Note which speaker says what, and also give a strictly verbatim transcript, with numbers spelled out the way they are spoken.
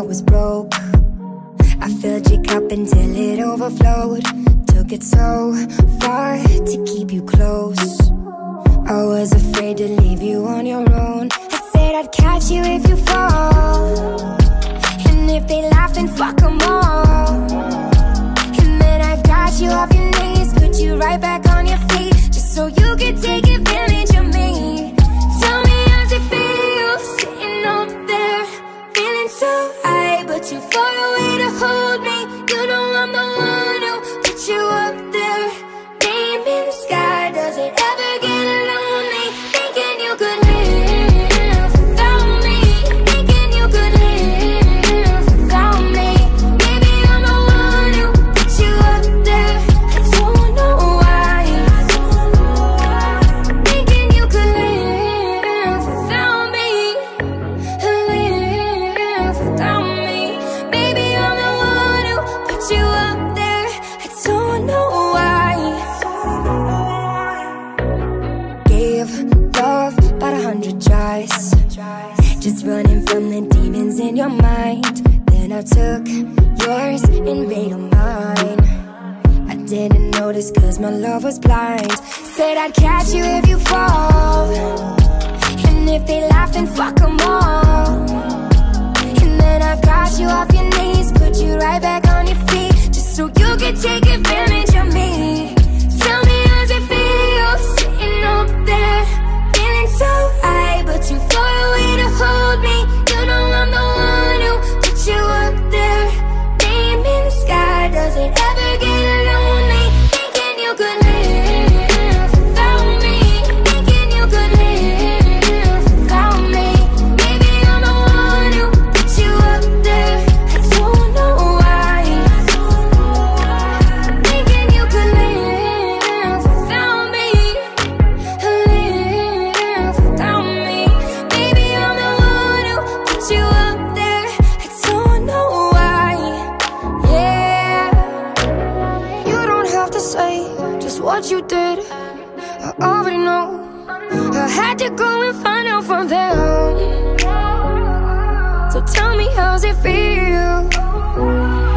Speaker 1: was broke. I filled your cup until it overflowed. Took it so far to keep you close. I was afraid to leave you on your own. I said I'd catch you if you fall, and if they laugh then fuck them all. And then I got you off your knees, put you right back on your feet, just so you could take advantage of me. Tell me how's it feel, sitting up there, feeling so high, but too far away to hold me. You know I'm the one who put you up there, name in the sky. Does it ever get lonely, thinking you could live without me, thinking you could live without me? Baby, I'm the one who put you up there. I don't know why, thinking you could live without me, live without me. Baby, I'm the one who put you up there. I don't know why. Gave love about a hundred tries, just running from the demons in your mind. Then I took yours and made them mine. I didn't notice cause my love was blind. Said I'd catch you if you fall, and if they laugh then fuck them all. And then I got you off your knees, put you right back on your feet, just so you could take advantage of me. Tell me how's it feel, sitting up there, feeling so high, but too far away to hold me. You know I'm the one who put you up there, name in the sky. Does it ever get lonely, thinking you could live without me, thinking you could live without me? Baby, I'm the one who put you up there. I don't know why, thinking you could live without me, live without me. Baby, I'm the one who put you up there. I don't know why. Yeah, you don't have to say just what you did, I already know. I had to go and find out from them. So tell me how's it feel,